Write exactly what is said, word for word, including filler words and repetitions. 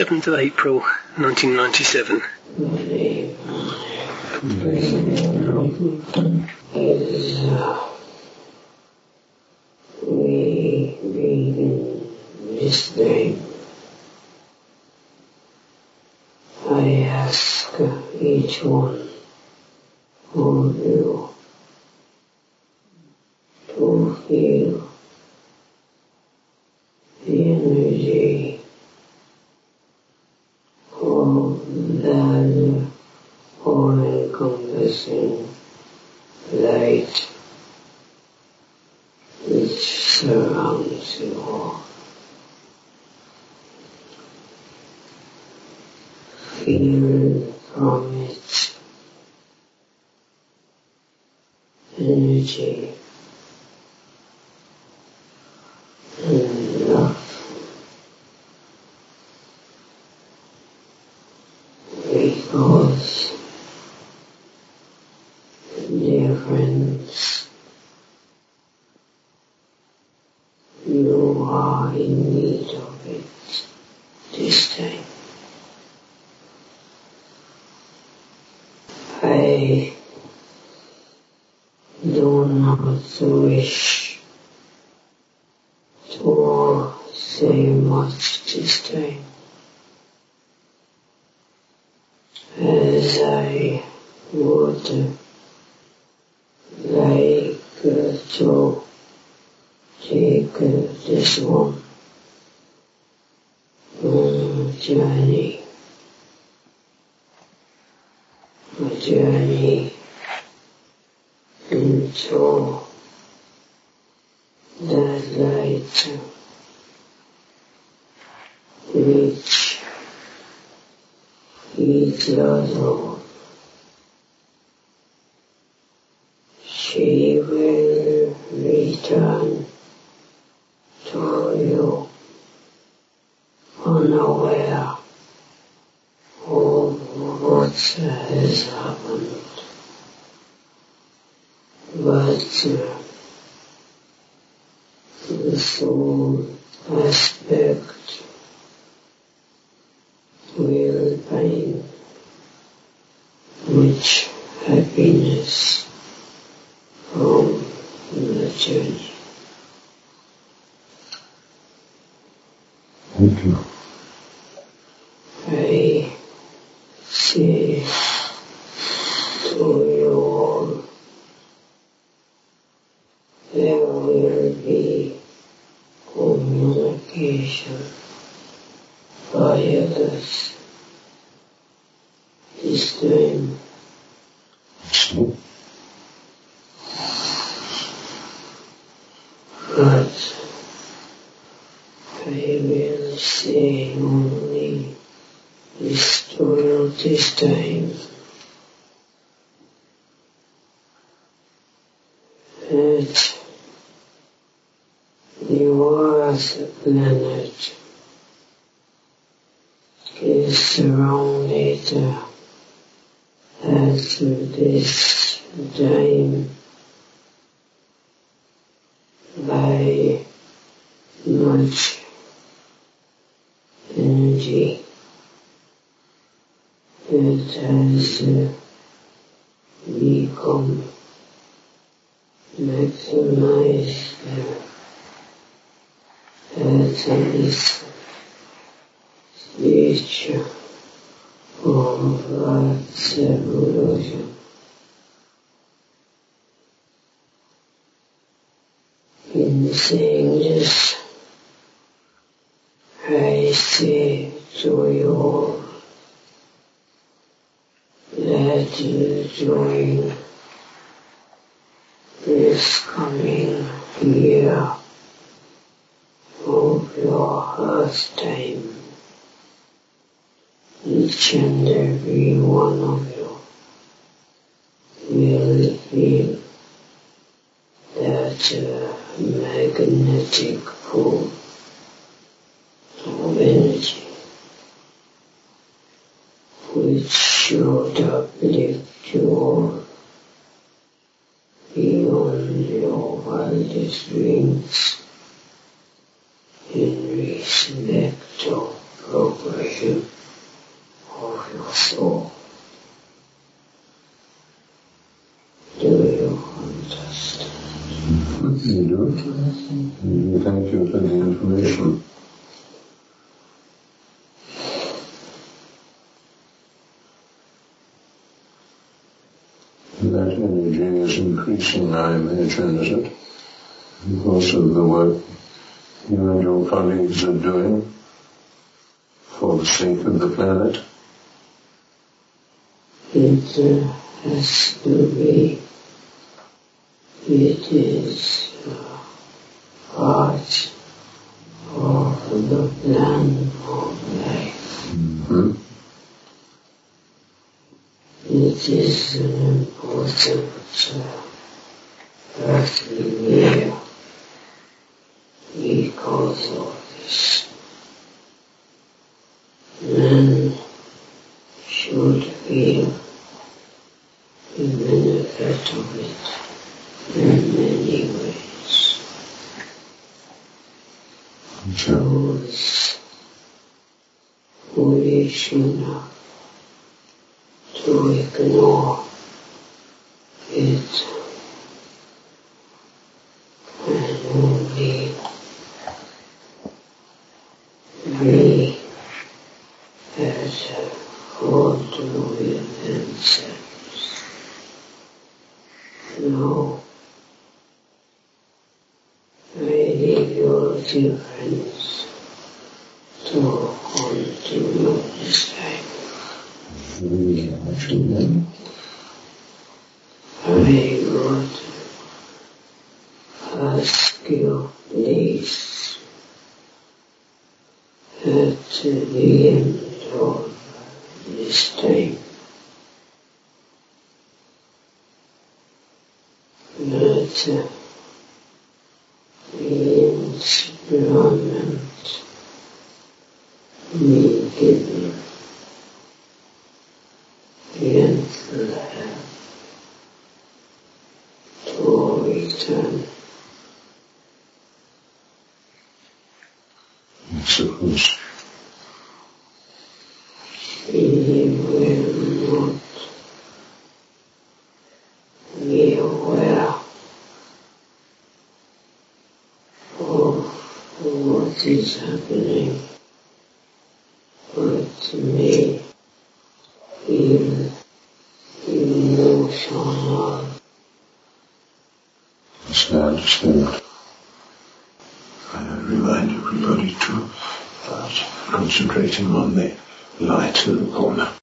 seventh of April, nineteen ninety-seven. Is uh, we begin this day. I ask each one of you to feel the energy of that all-encompassing light which surrounds you all. Feel from its energy and love, because, dear friends, you are in need of it this time. I do not wish to say much this time, as I would like uh, to take uh, this one uh, journey, a journey into that light which each other she will return to you unaware of what has happened. But uh, the soul aspect will bring much happiness from the journey. Thank you. I say to you all, there will be communication via this this time. But I will say only this to this time, that your planet is surrounded uh, at this time by much energy that has uh, become maximized uh, at this stage of Earth's evolution. In saying this, I say to you all that during this coming year of your Earth time, each and every one of you will feel that uh, magnetic pull of energy which should uplift you all beyond your wildest dreams in respect of progression of your soul. Do you understand? You do. Thank you for the information. That energy is increasing, I imagine, is it? Because of the work you and your colleagues are doing for the sake of the planet? It uh, has to be. It is uh, part of the plan of life. Mm-hmm. It is an important uh, earthly year because of this. Man should feel the benefit of it in many ways. Sure. Those foolish enough to ignore it and only be as a hold with themselves. No, I leave your dear friends to continue this life. Really, actually, I would ask you, please, at the end of this time, that uh, the instrument be given gentle help to return. I suppose. He will not be aware of what is happening, but may feel emotional. Yes, I understand. I remind everybody to start concentrating on the light in the corner.